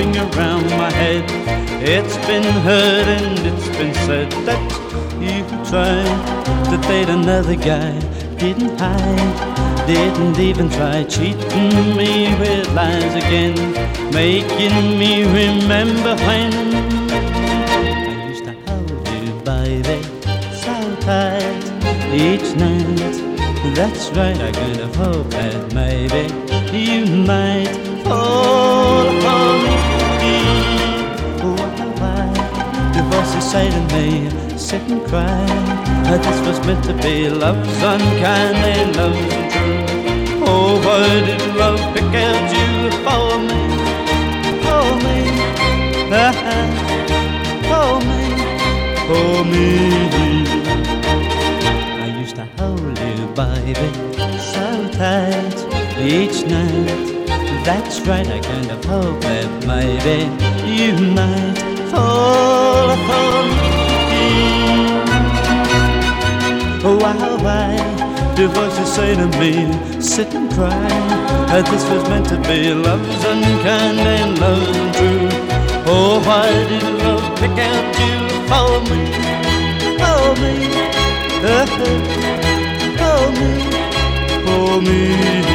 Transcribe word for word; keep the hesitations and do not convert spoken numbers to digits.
going around my head. It's been heard and it's been said that you tried to date another guy, didn't hide, didn't even try, cheating me with lies again, making me remember when I used to hold you, baby, so tight each night. That's right, I could have hoped that maybe you might fall for me. Why do voices say to me, sit and cry, this was meant to be, love's unkind and love's untrue. Oh, why did love pick out you for me, for me, for me, for me? I used to hold you, baby, so tight each night. That's right, I kind of hope that maybe you might fall for me. Why, why do voices say to me, sit and cry, this was meant to be, love's unkind and love's untrue. Oh, why did love pick out you for me, for me, for me, for me?